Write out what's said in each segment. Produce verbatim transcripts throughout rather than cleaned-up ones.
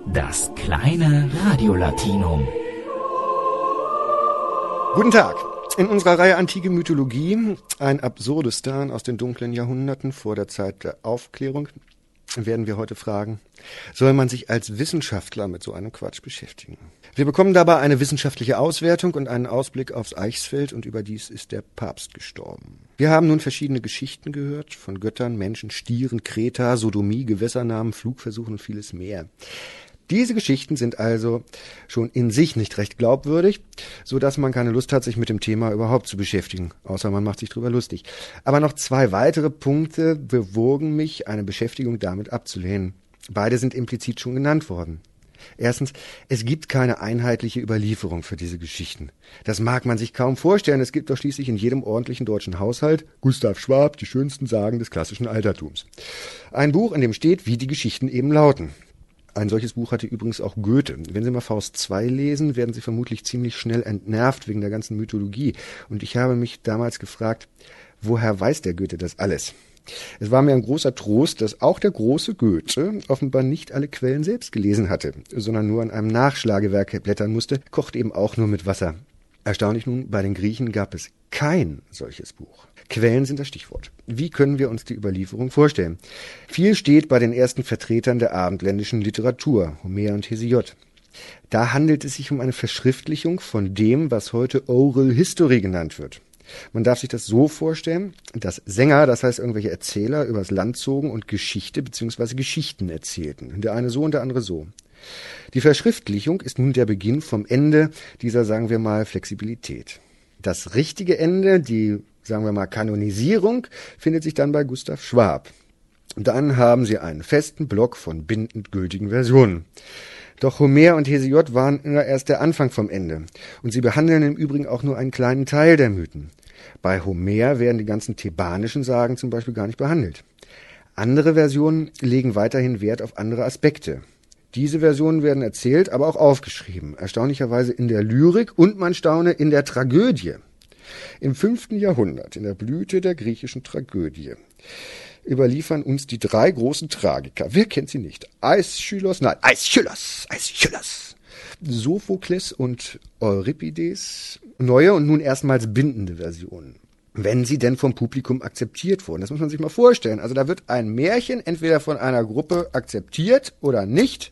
Das kleine Radiolatinum. Guten Tag. In unserer Reihe Antike Mythologie, ein Absurdistan aus den dunklen Jahrhunderten vor der Zeit der Aufklärung, werden wir heute fragen, soll man sich als Wissenschaftler mit so einem Quatsch beschäftigen? Wir bekommen dabei eine wissenschaftliche Auswertung und einen Ausblick aufs Eichsfeld, und überdies ist der Papst gestorben. Wir haben nun verschiedene Geschichten gehört, von Göttern, Menschen, Stieren, Kreta, Sodomie, Gewässernamen, Flugversuchen und vieles mehr. Diese Geschichten sind also schon in sich nicht recht glaubwürdig, so dass man keine Lust hat, sich mit dem Thema überhaupt zu beschäftigen, außer man macht sich drüber lustig. Aber noch zwei weitere Punkte bewogen mich, eine Beschäftigung damit abzulehnen. Beide sind implizit schon genannt worden. Erstens, es gibt keine einheitliche Überlieferung für diese Geschichten. Das mag man sich kaum vorstellen, es gibt doch schließlich in jedem ordentlichen deutschen Haushalt Gustav Schwab, die schönsten Sagen des klassischen Altertums. Ein Buch, in dem steht, wie die Geschichten eben lauten. Ein solches Buch hatte übrigens auch Goethe. Wenn Sie mal Faust zwei lesen, werden Sie vermutlich ziemlich schnell entnervt wegen der ganzen Mythologie. Und ich habe mich damals gefragt, woher weiß der Goethe das alles? Es war mir ein großer Trost, dass auch der große Goethe offenbar nicht alle Quellen selbst gelesen hatte, sondern nur an einem Nachschlagewerk blättern musste, kocht eben auch nur mit Wasser. Erstaunlich nun, bei den Griechen gab es kein solches Buch. Quellen sind das Stichwort. Wie können wir uns die Überlieferung vorstellen? Viel steht bei den ersten Vertretern der abendländischen Literatur, Homer und Hesiod. Da handelt es sich um eine Verschriftlichung von dem, was heute Oral History genannt wird. Man darf sich das so vorstellen, dass Sänger, das heißt irgendwelche Erzähler, übers Land zogen und Geschichte bzw. Geschichten erzählten. Der eine so und der andere so. Die Verschriftlichung ist nun der Beginn vom Ende dieser, sagen wir mal, Flexibilität. Das richtige Ende, die, sagen wir mal, Kanonisierung, findet sich dann bei Gustav Schwab. Dann haben Sie einen festen Block von bindend gültigen Versionen. Doch Homer und Hesiod waren nur erst der Anfang vom Ende. Und sie behandeln im Übrigen auch nur einen kleinen Teil der Mythen. Bei Homer werden die ganzen thebanischen Sagen zum Beispiel gar nicht behandelt. Andere Versionen legen weiterhin Wert auf andere Aspekte. Diese Versionen werden erzählt, aber auch aufgeschrieben. Erstaunlicherweise in der Lyrik und, man staune, in der Tragödie. Im fünften Jahrhundert, in der Blüte der griechischen Tragödie, überliefern uns die drei großen Tragiker. Wer kennt sie nicht? Aeschylus, nein, Aeschylus, Aeschylus, Sophokles und Euripides, neue und nun erstmals bindende Versionen. Wenn sie denn vom Publikum akzeptiert wurden. Das muss man sich mal vorstellen. Also da wird ein Märchen entweder von einer Gruppe akzeptiert oder nicht.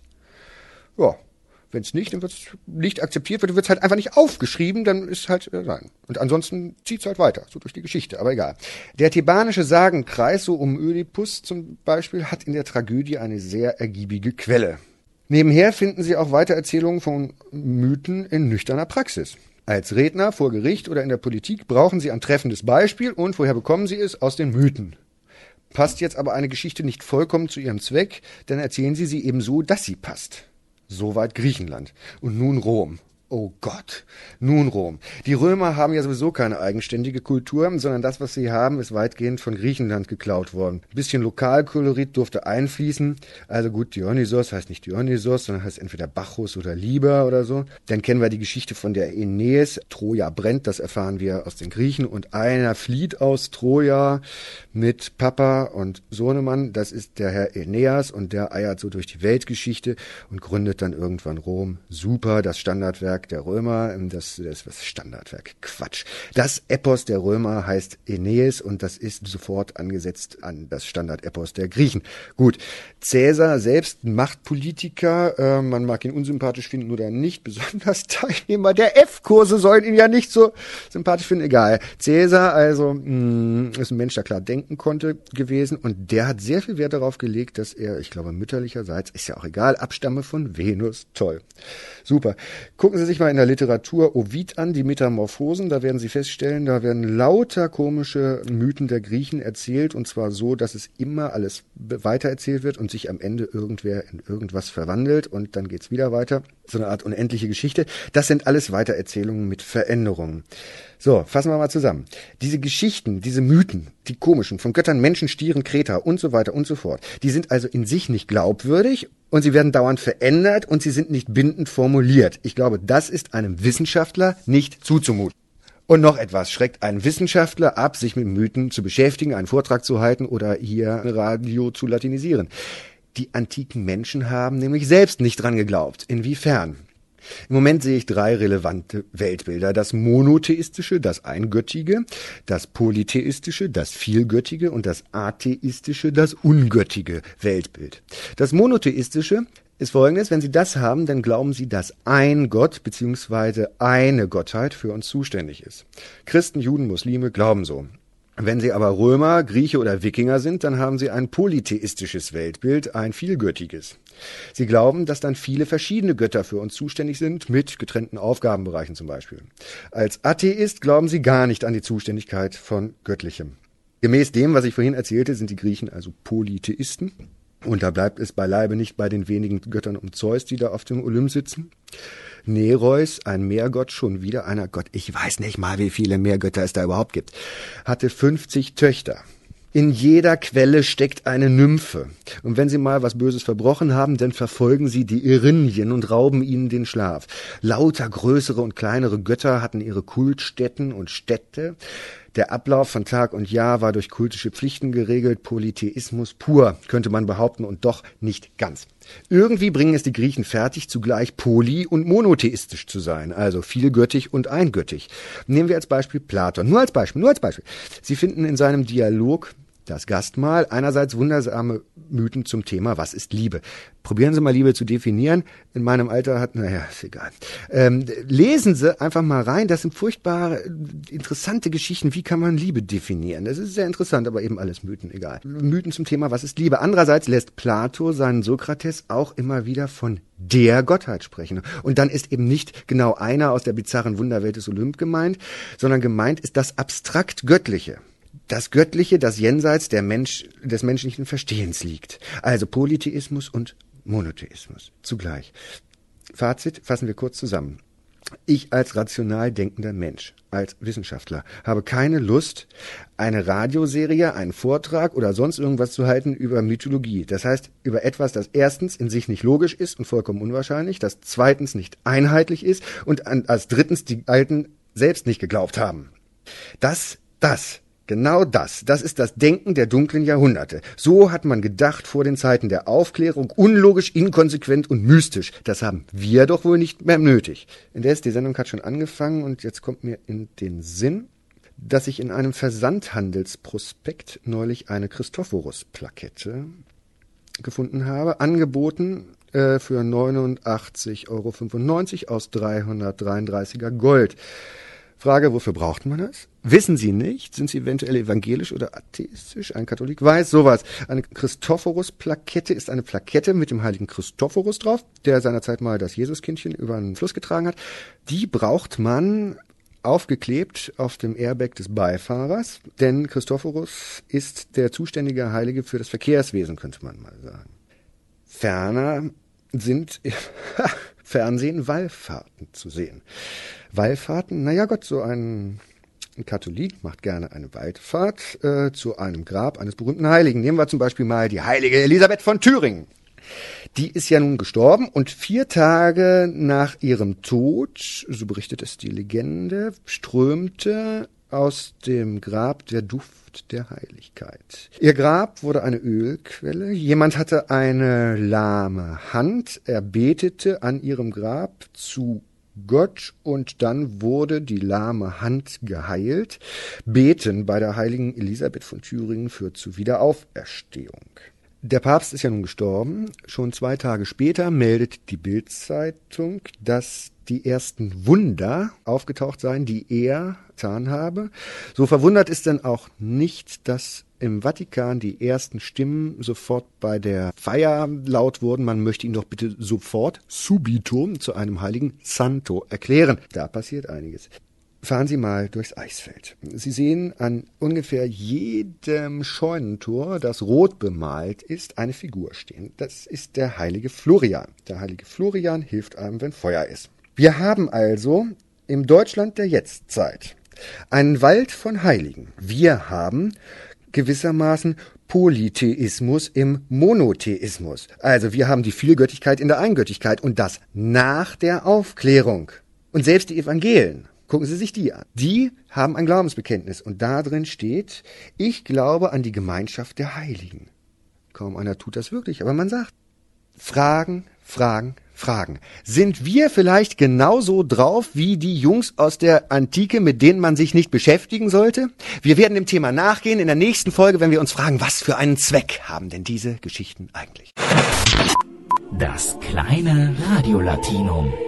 Ja, wenn es nicht, dann wird es nicht akzeptiert, wird es halt einfach nicht aufgeschrieben, dann ist halt äh, nein. Und ansonsten zieht es halt weiter, so durch die Geschichte, aber egal. Der thebanische Sagenkreis, so um Ödipus zum Beispiel, hat in der Tragödie eine sehr ergiebige Quelle. Nebenher finden Sie auch Weitererzählungen von Mythen in nüchterner Praxis. Als Redner vor Gericht oder in der Politik brauchen Sie ein treffendes Beispiel, und woher bekommen Sie es? Aus den Mythen. Passt jetzt aber eine Geschichte nicht vollkommen zu ihrem Zweck, dann erzählen Sie sie eben so, dass sie passt. Soweit Griechenland. Und nun Rom. Oh Gott, nun Rom. Die Römer haben ja sowieso keine eigenständige Kultur, sondern das, was sie haben, ist weitgehend von Griechenland geklaut worden. Ein bisschen Lokalkolorit durfte einfließen. Also gut, Dionysos heißt nicht Dionysos, sondern heißt entweder Bacchus oder Liber oder so. Dann kennen wir die Geschichte von der Aeneis. Troja brennt, das erfahren wir aus den Griechen. Und einer flieht aus Troja mit Papa und Sohnemann. Das ist der Herr Aeneas, und der eiert so durch die Weltgeschichte und gründet dann irgendwann Rom. Super, das Standardwerk der Römer, das, das das Standardwerk, Quatsch. Das Epos der Römer heißt Aeneis, und das ist sofort angesetzt an das Standardepos der Griechen. Gut, Cäsar selbst Machtpolitiker, äh, man mag ihn unsympathisch finden oder nicht, besonders Teilnehmer der F-Kurse sollen ihn ja nicht so sympathisch finden, egal. Cäsar also mh, ist ein Mensch, der klar denken konnte gewesen, und der hat sehr viel Wert darauf gelegt, dass er, ich glaube mütterlicherseits, ist ja auch egal, abstamme von Venus. Toll. Super. Gucken Sie sich mal in der Literatur Ovid an, die Metamorphosen, da werden Sie feststellen, da werden lauter komische Mythen der Griechen erzählt, und zwar so, dass es immer alles weitererzählt wird und sich am Ende irgendwer in irgendwas verwandelt, und dann geht's wieder weiter. So eine Art unendliche Geschichte. Das sind alles Weitererzählungen mit Veränderungen. So, fassen wir mal zusammen. Diese Geschichten, diese Mythen, die komischen, von Göttern, Menschen, Stieren, Kreta und so weiter und so fort, die sind also in sich nicht glaubwürdig, und sie werden dauernd verändert, und sie sind nicht bindend formuliert. Ich glaube, das ist einem Wissenschaftler nicht zuzumuten. Und noch etwas schreckt einen Wissenschaftler ab, sich mit Mythen zu beschäftigen, einen Vortrag zu halten oder hier Radio zu latinisieren. Die antiken Menschen haben nämlich selbst nicht dran geglaubt. Inwiefern? Im Moment sehe ich drei relevante Weltbilder. Das monotheistische, das eingöttige, das polytheistische, das vielgöttige und das atheistische, das ungöttige Weltbild. Das monotheistische ist folgendes: Wenn Sie das haben, dann glauben Sie, dass ein Gott bzw. eine Gottheit für uns zuständig ist. Christen, Juden, Muslime glauben so. Wenn Sie aber Römer, Grieche oder Wikinger sind, dann haben Sie ein polytheistisches Weltbild, ein vielgöttiges. Sie glauben, dass dann viele verschiedene Götter für uns zuständig sind, mit getrennten Aufgabenbereichen zum Beispiel. Als Atheist glauben Sie gar nicht an die Zuständigkeit von Göttlichem. Gemäß dem, was ich vorhin erzählte, sind die Griechen also Polytheisten. Und da bleibt es beileibe nicht bei den wenigen Göttern um Zeus, die da auf dem Olymp sitzen. Nereus, ein Meergott, schon wieder einer Gott, ich weiß nicht mal, wie viele Meergötter es da überhaupt gibt, hatte fünfzig Töchter. In jeder Quelle steckt eine Nymphe. Und wenn sie mal was Böses verbrochen haben, dann verfolgen sie die Erinnyen und rauben ihnen den Schlaf. Lauter größere und kleinere Götter hatten ihre Kultstätten und Städte. Der Ablauf von Tag und Jahr war durch kultische Pflichten geregelt, Polytheismus pur, könnte man behaupten, und doch nicht ganz. Irgendwie bringen es die Griechen fertig, zugleich poly- und monotheistisch zu sein, also vielgöttig und eingöttig. Nehmen wir als Beispiel Platon, nur als Beispiel, nur als Beispiel. Sie finden in seinem Dialog Das Gastmahl einerseits wundersame Mythen zum Thema, was ist Liebe? Probieren Sie mal Liebe zu definieren. In meinem Alter hat, naja, ist egal. Ähm, lesen Sie einfach mal rein. Das sind furchtbare, interessante Geschichten. Wie kann man Liebe definieren? Das ist sehr interessant, aber eben alles Mythen, egal. Mythen zum Thema, was ist Liebe? Andererseits lässt Plato seinen Sokrates auch immer wieder von der Gottheit sprechen. Und dann ist eben nicht genau einer aus der bizarren Wunderwelt des Olymp gemeint, sondern gemeint ist das abstrakt Göttliche. Das Göttliche, das jenseits der Mensch, des menschlichen Verstehens liegt. Also Polytheismus und Monotheismus zugleich. Fazit fassen wir kurz zusammen. Ich als rational denkender Mensch, als Wissenschaftler, habe keine Lust, eine Radioserie, einen Vortrag oder sonst irgendwas zu halten über Mythologie. Das heißt, über etwas, das erstens in sich nicht logisch ist und vollkommen unwahrscheinlich, das zweitens nicht einheitlich ist und als drittens die Alten selbst nicht geglaubt haben. Das, das... Genau das, das ist das Denken der dunklen Jahrhunderte. So hat man gedacht vor den Zeiten der Aufklärung, unlogisch, inkonsequent und mystisch. Das haben wir doch wohl nicht mehr nötig. Indes, die Sendung hat schon angefangen und jetzt kommt mir in den Sinn, dass ich in einem Versandhandelsprospekt neulich eine Christophorus-Plakette gefunden habe, angeboten äh, für neunundachtzig Euro fünfundneunzig aus dreihundertdreiunddreißiger Gold. Frage, wofür braucht man das? Wissen Sie nicht? Sind Sie eventuell evangelisch oder atheistisch? Ein Katholik weiß sowas. Eine Christophorus-Plakette ist eine Plakette mit dem heiligen Christophorus drauf, der seinerzeit mal das Jesuskindchen über einen Fluss getragen hat. Die braucht man aufgeklebt auf dem Airbag des Beifahrers, denn Christophorus ist der zuständige Heilige für das Verkehrswesen, könnte man mal sagen. Ferner sind Fernsehen Wallfahrten zu sehen. Wallfahrten, naja Gott, so ein, ein Katholik macht gerne eine Wallfahrt äh, zu einem Grab eines berühmten Heiligen. Nehmen wir zum Beispiel mal die heilige Elisabeth von Thüringen. Die ist ja nun gestorben und vier Tage nach ihrem Tod, so berichtet es die Legende, strömte aus dem Grab der Duft der Heiligkeit. Ihr Grab wurde eine Ölquelle. Jemand hatte eine lahme Hand. Er betete an ihrem Grab zu Gott und dann wurde die lahme Hand geheilt. Beten bei der heiligen Elisabeth von Thüringen führt zu Wiederauferstehung. Der Papst ist ja nun gestorben. Schon zwei Tage später meldet die Bild-Zeitung, dass die ersten Wunder aufgetaucht seien, die er getan habe. So verwundert ist denn auch nicht, dass im Vatikan die ersten Stimmen sofort bei der Feier laut wurden. Man möchte ihn doch bitte sofort, subito, zu einem heiligen Santo erklären. Da passiert einiges. Fahren Sie mal durchs Eisfeld. Sie sehen an ungefähr jedem Scheunentor, das rot bemalt ist, eine Figur stehen. Das ist der heilige Florian. Der heilige Florian hilft einem, wenn Feuer ist. Wir haben also im Deutschland der Jetztzeit einen Wald von Heiligen. Wir haben gewissermaßen Polytheismus im Monotheismus. Also wir haben die Vielgöttigkeit in der Eingöttigkeit und das nach der Aufklärung. Und selbst die Evangelien, gucken Sie sich die an. Die haben ein Glaubensbekenntnis und da drin steht, ich glaube an die Gemeinschaft der Heiligen. Kaum einer tut das wirklich, aber man sagt, Fragen, Fragen, Fragen. Sind wir vielleicht genauso drauf wie die Jungs aus der Antike, mit denen man sich nicht beschäftigen sollte? Wir werden dem Thema nachgehen in der nächsten Folge, wenn wir uns fragen, was für einen Zweck haben denn diese Geschichten eigentlich? Das kleine Radio Latinum.